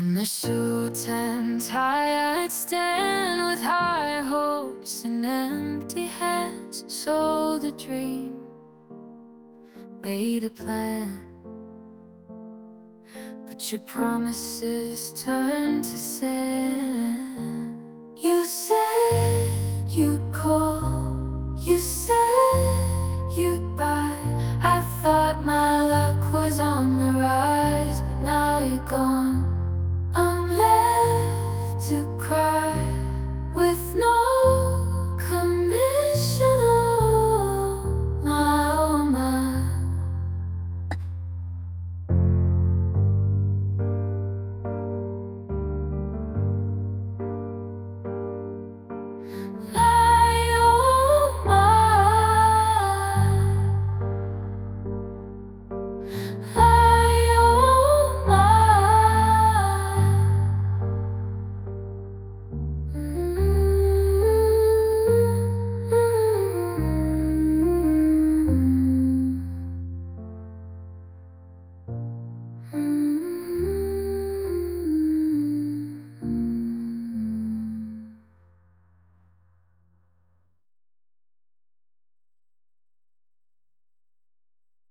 In the suit and tie I'd stand with high hopes and empty hands. Sold a dream, made a plan, but your promises turned to sand.